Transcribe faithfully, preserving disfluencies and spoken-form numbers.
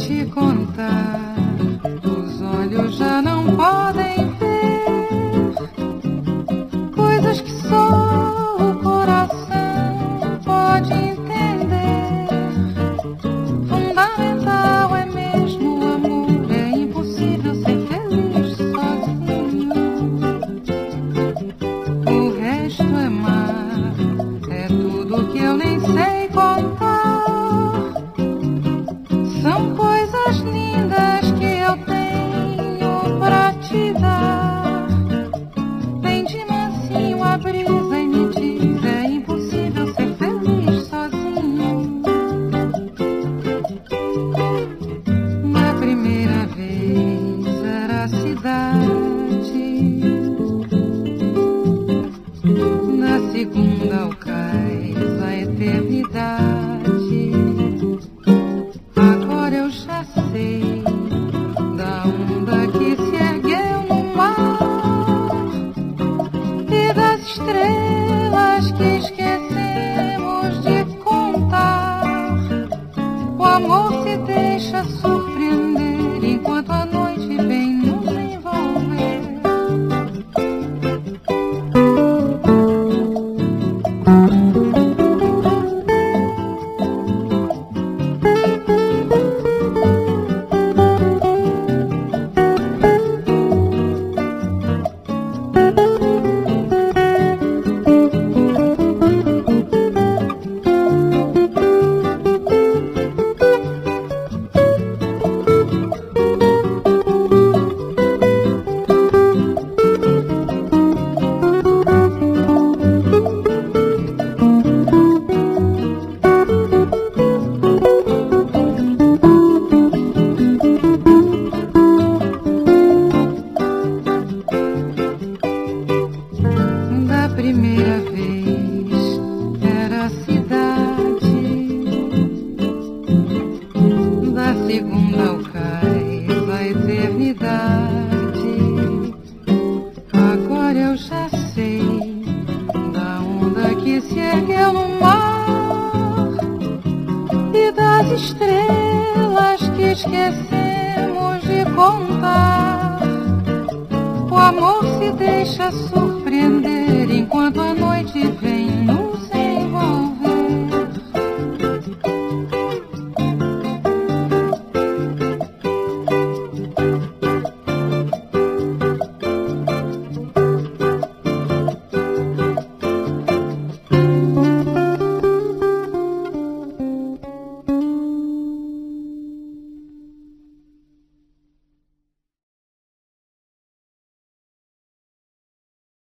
te contar, os olhos já não podem ver coisas que só o coração pode entender. Fundamental é mesmo o amor, é impossível ser feliz sozinho. O resto é mar, é tudo que eu nem sei contar. São coisas lindas que eu tenho pra te dar. Vem de mansinho a brisa e me diz, é impossível ser feliz sozinho. Na primeira vez era a cidade, na segunda o cais, a eternidade. Agora eu já sei da onda que se ergueu no mar e das estrelas que esquecemos de contar. O amor se deixa surpreender enquanto a noite vem nos envolver. Da primeira vez era a cidade, da segunda o cais, a eternidade. Agora eu já sei da onda que se ergueu no mar e das estrelas que esquecemos de contar. O amor se deixa surpreender